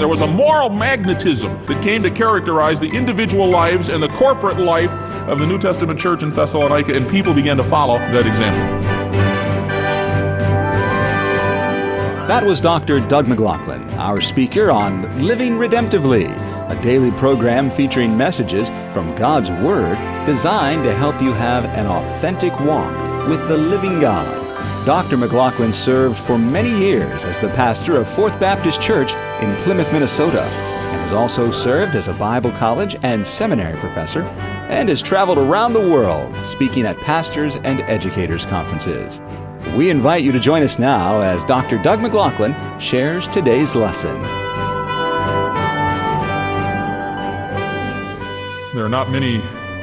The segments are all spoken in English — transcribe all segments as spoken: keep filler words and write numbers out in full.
There was a moral magnetism that came to characterize the individual lives and the corporate life of the New Testament church in Thessalonica, and people began to follow that example. That was Doctor Doug McLaughlin, our speaker on Living Redemptively, a daily program featuring messages from God's Word designed to help you have an authentic walk with the living God. Doctor McLaughlin served for many years as the pastor of Fourth Baptist Church in Plymouth, Minnesota, and has also served as a Bible college and seminary professor, and has traveled around the world speaking at pastors' and educators' conferences. We invite you to join us now as Doctor Doug McLaughlin shares today's lesson. There are not many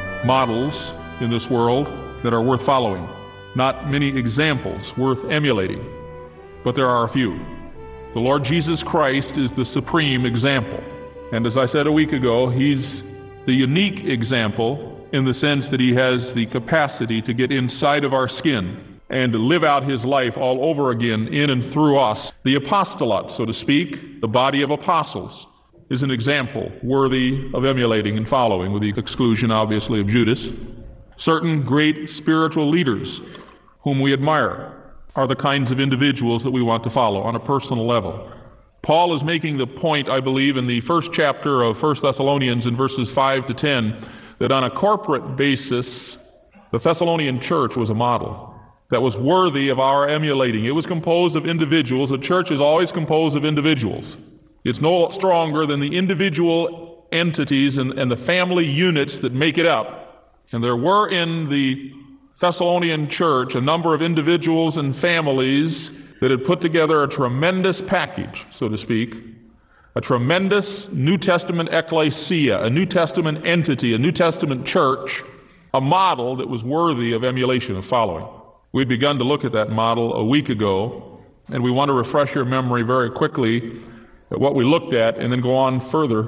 models in this world that are worth following, not many examples worth emulating, but there are a few. The Lord Jesus Christ is the supreme example. And as I said a week ago, He's the unique example in the sense that He has the capacity to get inside of our skin and to live out His life all over again in and through us. The apostolate, so to speak, the body of apostles, is an example worthy of emulating and following, with the exclusion, obviously, of Judas. Certain great spiritual leaders whom we admire are the kinds of individuals that we want to follow on a personal level. Paul is making the point, I believe, in the first chapter of First Thessalonians in verses five to ten, that on a corporate basis, the Thessalonian church was a model that was worthy of our emulating. It was composed of individuals. A church is always composed of individuals. It's no stronger than the individual entities and, and the family units that make it up. And there were in the Thessalonian church a number of individuals and families that had put together a tremendous package, so to speak, a tremendous New Testament ecclesia, a New Testament entity, a New Testament church, a model that was worthy of emulation, of following. We'd begun to look at that model a week ago, and we want to refresh your memory very quickly at what we looked at, and then go on further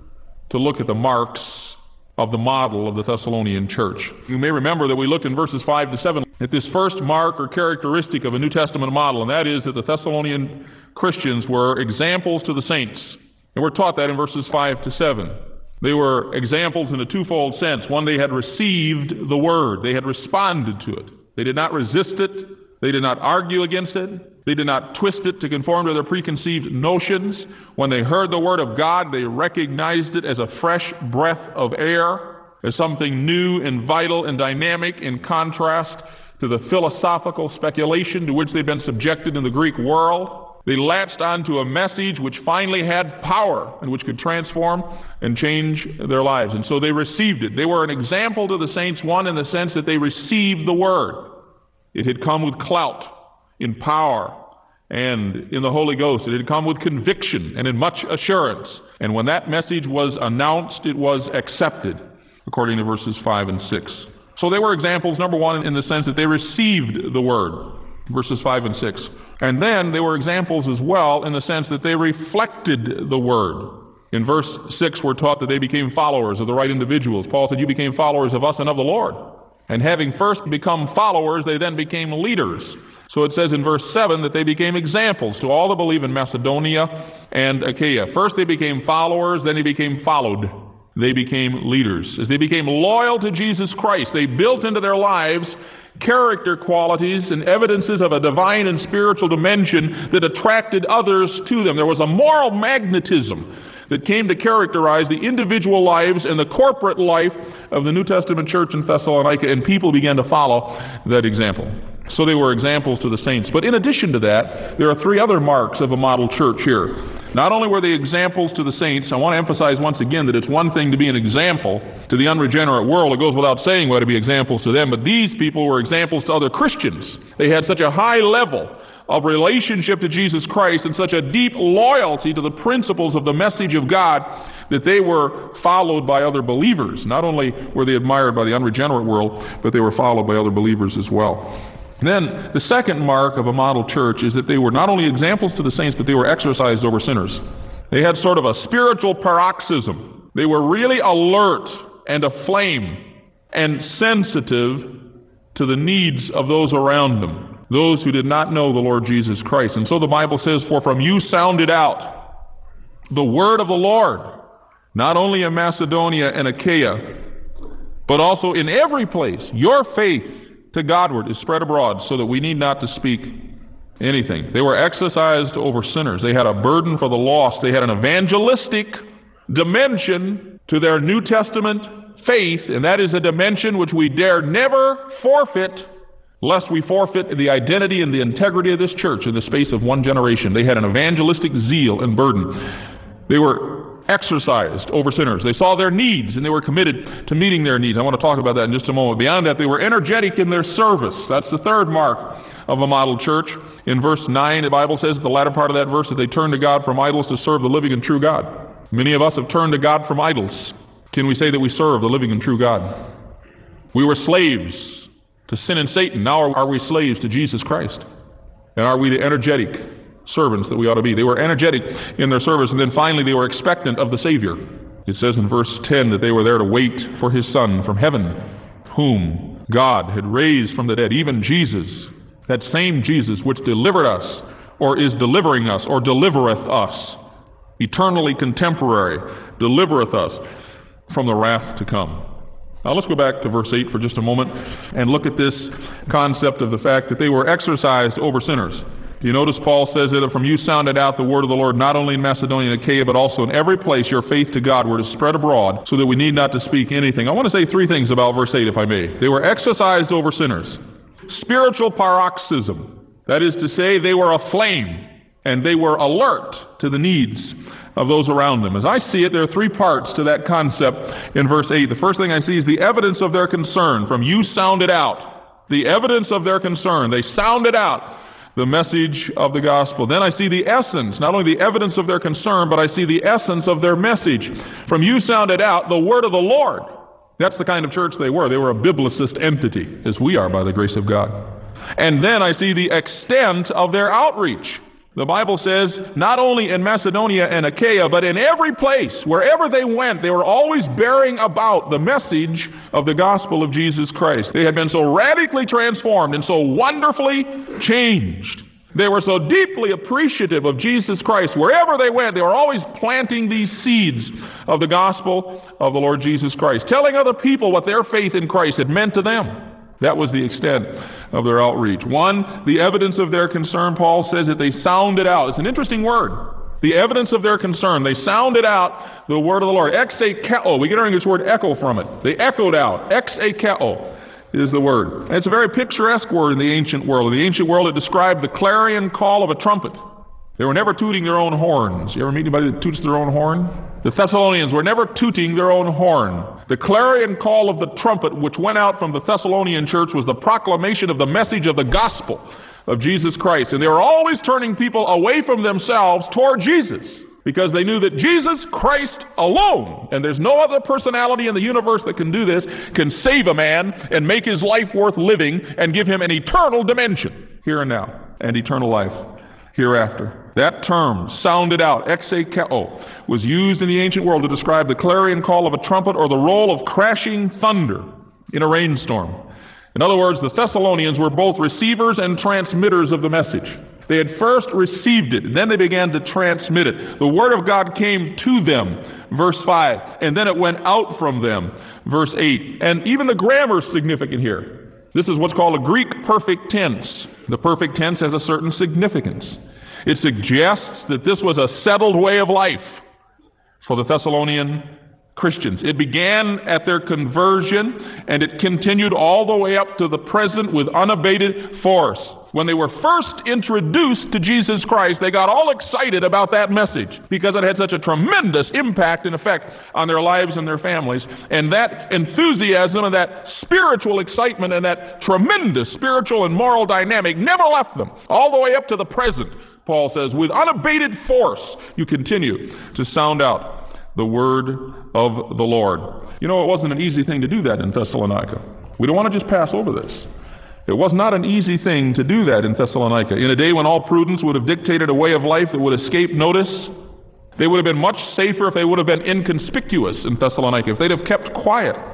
to look at the marks of the model of the Thessalonian church. You may remember that we looked in verses five to seven at this first mark or characteristic of a New Testament model, and that is that the Thessalonian Christians were examples to the saints. And we're taught that in verses five to seven. They were examples in a twofold sense. One, they had received the word. They had responded to it. They did not resist it. They did not argue against it. They did not twist it to conform to their preconceived notions. When they heard the word of God, they recognized it as a fresh breath of air, as something new and vital and dynamic, in contrast to the philosophical speculation to which they'd been subjected in the Greek world. They latched onto a message which finally had power and which could transform and change their lives. And so they received it. They were an example to the saints, one, in the sense that they received the word. It had come with clout, in power, and in the Holy Ghost. It had come with conviction and in much assurance. And when that message was announced, it was accepted, according to verses five and six. So they were examples, number one, in the sense that they received the word, verses five and six. And then they were examples as well in the sense that they reflected the word. In verse six, we're taught that they became followers of the right individuals. Paul said, "You became followers of us and of the Lord." And having first become followers, they then became leaders. So it says in verse seven that they became examples to all that believe in Macedonia and Achaia. First they became followers, then they became followed. They became leaders. As they became loyal to Jesus Christ, they built into their lives character qualities and evidences of a divine and spiritual dimension that attracted others to them. There was a moral magnetism that came to characterize the individual lives and the corporate life of the New Testament church in Thessalonica, and people began to follow that example. So they were examples to the saints. But in addition to that, there are three other marks of a model church here. Not only were they examples to the saints, I want to emphasize once again that it's one thing to be an example to the unregenerate world. It goes without saying we ought to be examples to them, but these people were examples to other Christians. They had such a high level of relationship to Jesus Christ and such a deep loyalty to the principles of the message of God that they were followed by other believers. Not only were they admired by the unregenerate world, but they were followed by other believers as well. Then the second mark of a model church is that they were not only examples to the saints, but they were exercised over sinners. They had sort of a spiritual paroxysm. They were really alert and aflame and sensitive to the needs of those around them, those who did not know the Lord Jesus Christ. And so the Bible says, "For from you sounded out the word of the Lord, not only in Macedonia and Achaia, but also in every place. Your faith to Godward is spread abroad, so that we need not to speak anything. They were exercised over sinners. They had a burden for the lost. They had an evangelistic dimension to their New Testament faith, and that is a dimension which we dare never forfeit, lest we forfeit the identity and the integrity of this church in the space of one generation. They had an evangelistic zeal and burden. They were exercised over sinners. They saw their needs, and they were committed to meeting their needs. I want to talk about that in just a moment. Beyond that, they were energetic in their service. That's the third mark of a model church. In verse nine, the Bible says, the latter part of that verse, that they turned to God from idols to serve the living and true God. Many of us have turned to God from idols. Can we say that we serve the living and true God? We were slaves to sin and Satan. Now are we slaves to Jesus Christ? And are we the energetic servants that we ought to be? They were energetic in their service, and then finally they were expectant of the Savior. It says in verse ten that they were there to wait for his Son from heaven, whom God had raised from the dead, even Jesus, that same Jesus which delivered us, or is delivering us, or delivereth us, eternally contemporary, delivereth us from the wrath to come. Now let's go back to verse eight for just a moment and look at this concept of the fact that they were exercised over sinners. You notice Paul says that from you sounded out the word of the Lord, not only in Macedonia and Achaia, but also in every place your faith to God were to spread abroad, so that we need not to speak anything. I want to say three things about verse eight, if I may. They were exercised over sinners. Spiritual paroxysm. That is to say, they were aflame, and they were alert to the needs of those around them. As I see it, there are three parts to that concept in verse eight. The first thing I see is the evidence of their concern. From you sounded out. The evidence of their concern. They sounded out the message of the gospel. Then I see the essence, not only the evidence of their concern, but I see the essence of their message. From you sounded out the word of the Lord. That's the kind of church they were. They were a biblicist entity, as we are by the grace of God. And then I see the extent of their outreach. The Bible says, not only in Macedonia and Achaia, but in every place, wherever they went, they were always bearing about the message of the gospel of Jesus Christ. They had been so radically transformed and so wonderfully changed. They were so deeply appreciative of Jesus Christ. Wherever they went, they were always planting these seeds of the gospel of the Lord Jesus Christ, telling other people what their faith in Christ had meant to them. That was the extent of their outreach. One, the evidence of their concern, Paul says that they sounded out. It's an interesting word. The evidence of their concern. They sounded out the word of the Lord. Exekeo. We get our English word echo from it. They echoed out. Exekeo is the word. And it's a very picturesque word in the ancient world. In the ancient world, it described the clarion call of a trumpet. They were never tooting their own horns. You ever meet anybody that toots their own horn? The Thessalonians were never tooting their own horn. The clarion call of the trumpet, which went out from the Thessalonian church, was the proclamation of the message of the gospel of Jesus Christ. And they were always turning people away from themselves toward Jesus, because they knew that Jesus Christ alone, and there's no other personality in the universe that can do this, can save a man and make his life worth living and give him an eternal dimension here and now, and eternal life hereafter. That term, sounded out, exekeo, was used in the ancient world to describe the clarion call of a trumpet or the roll of crashing thunder in a rainstorm. In other words, the Thessalonians were both receivers and transmitters of the message. They had first received it, and then they began to transmit it. The word of God came to them, verse five, and then it went out from them, verse eight. And even the grammar is significant here. This is what's called a Greek perfect tense. The perfect tense has a certain significance. It suggests that this was a settled way of life for the Thessalonian Christians. It began at their conversion, and it continued all the way up to the present with unabated force. When they were first introduced to Jesus Christ, they got all excited about that message because it had such a tremendous impact and effect on their lives and their families. And that enthusiasm and that spiritual excitement and that tremendous spiritual and moral dynamic never left them, all the way up to the present. Paul says, with unabated force, you continue to sound out the word of the Lord. You know, it wasn't an easy thing to do that in Thessalonica. We don't want to just pass over this. It was not an easy thing to do that in Thessalonica. In a day when all prudence would have dictated a way of life that would escape notice, they would have been much safer if they would have been inconspicuous in Thessalonica, if they'd have kept quiet.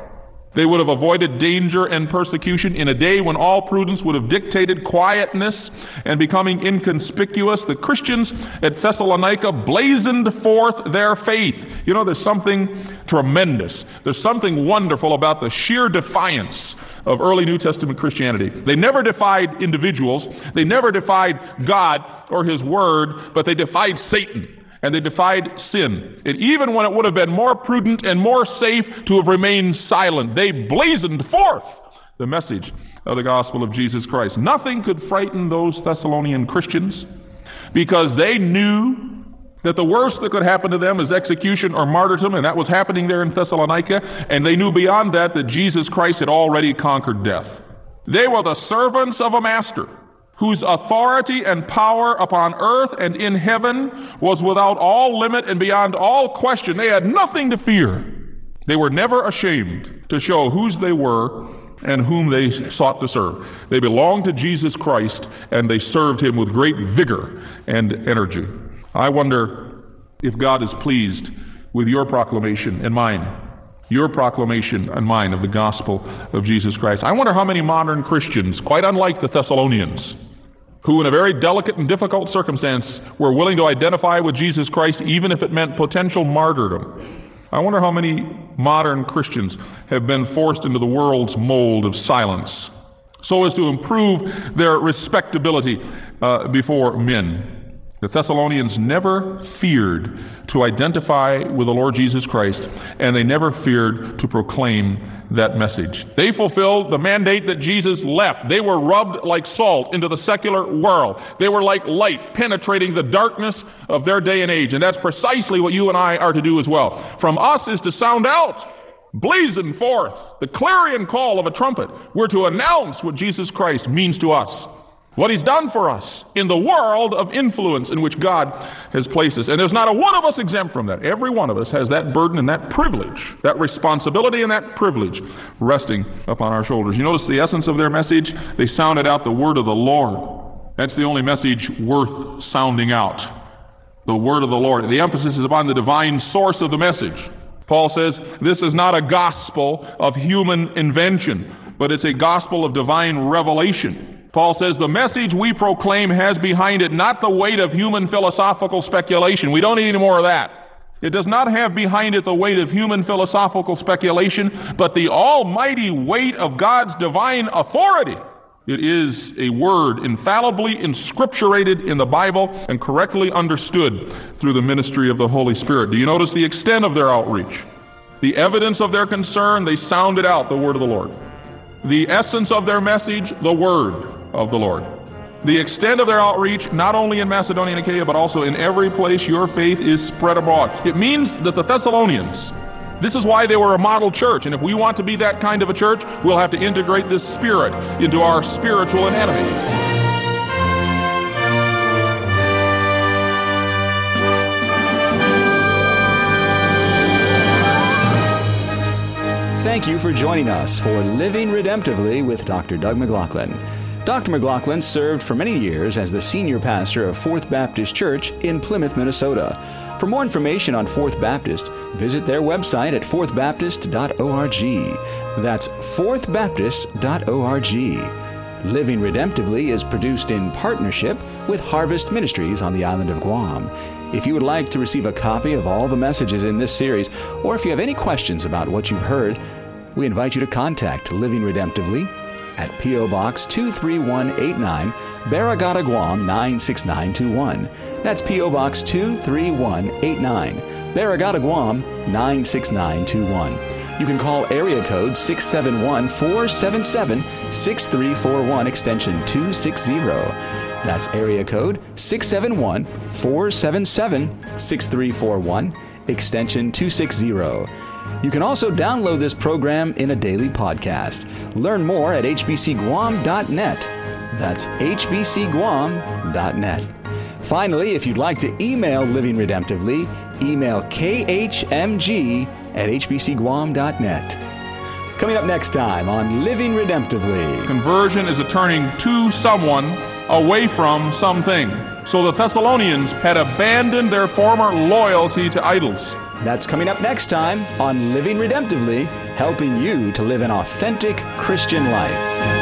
They would have avoided danger and persecution in a day when all prudence would have dictated quietness and becoming inconspicuous. The Christians at Thessalonica blazoned forth their faith. You know, there's something tremendous. There's something wonderful about the sheer defiance of early New Testament Christianity. They never defied individuals. They never defied God or His Word, but they defied Satan. And they defied sin. And even when it would have been more prudent and more safe to have remained silent, they blazoned forth the message of the gospel of Jesus Christ. Nothing could frighten those Thessalonian Christians because they knew that the worst that could happen to them is execution or martyrdom, and that was happening there in Thessalonica. And they knew beyond that that Jesus Christ had already conquered death. They were the servants of a master whose authority and power upon earth and in heaven was without all limit and beyond all question. They had nothing to fear. They were never ashamed to show whose they were and whom they sought to serve. They belonged to Jesus Christ, and they served Him with great vigor and energy. I wonder if God is pleased with your proclamation and mine. Your proclamation and mine of the gospel of Jesus Christ. I wonder how many modern Christians, quite unlike the Thessalonians, who in a very delicate and difficult circumstance were willing to identify with Jesus Christ even if it meant potential martyrdom. I wonder how many modern Christians have been forced into the world's mold of silence so as to improve their respectability uh, before men. The Thessalonians never feared to identify with the Lord Jesus Christ, and they never feared to proclaim that message. They fulfilled the mandate that Jesus left. They were rubbed like salt into the secular world. They were like light penetrating the darkness of their day and age, and that's precisely what you and I are to do as well. From us is to sound out, blazon forth the clarion call of a trumpet. We're to announce what Jesus Christ means to us, what He's done for us in the world of influence in which God has placed us. And there's not a one of us exempt from that. Every one of us has that burden and that privilege, that responsibility and that privilege resting upon our shoulders. You notice the essence of their message? They sounded out the word of the Lord. That's the only message worth sounding out. The word of the Lord. The emphasis is upon the divine source of the message. Paul says this is not a gospel of human invention, but it's a gospel of divine revelation. Paul says the message we proclaim has behind it not the weight of human philosophical speculation. We don't need any more of that. It does not have behind it the weight of human philosophical speculation, but the almighty weight of God's divine authority. It is a word infallibly inscripturated in the Bible and correctly understood through the ministry of the Holy Spirit. Do you notice the extent of their outreach? The evidence of their concern, they sounded out the word of the Lord. The essence of their message, the word of the Lord. The extent of their outreach, not only in Macedonia and Achaia, but also in every place your faith is spread abroad. It means that the Thessalonians, this is why they were a model church, and if we want to be that kind of a church, we'll have to integrate this spirit into our spiritual anatomy. Thank you for joining us for Living Redemptively with Doctor Doug McLaughlin. Doctor McLaughlin served for many years as the senior pastor of Fourth Baptist Church in Plymouth, Minnesota. For more information on Fourth Baptist, visit their website at fourth baptist dot org. That's fourth baptist dot org. Living Redemptively is produced in partnership with Harvest Ministries on the island of Guam. If you would like to receive a copy of all the messages in this series, or if you have any questions about what you've heard, we invite you to contact Living Redemptively at P O. Box two three one eight nine, Barragata, Guam nine six nine two one. That's P O. Box two three one eight nine, Barragata, Guam nine six nine two one. You can call area code six seven one, four seven seven, six three four one, extension two sixty. That's area code six seven one, four seven seven, six three four one, extension two sixty. You can also download this program in a daily podcast. Learn more at h b c guam dot net. That's h b c guam dot net. Finally, if you'd like to email Living Redemptively, email k h m g at h b c guam dot net. Coming up next time on Living Redemptively. Conversion is a turning to someone away from something. So the Thessalonians had abandoned their former loyalty to idols. That's coming up next time on Living Redemptively. helping you to live an authentic Christian life.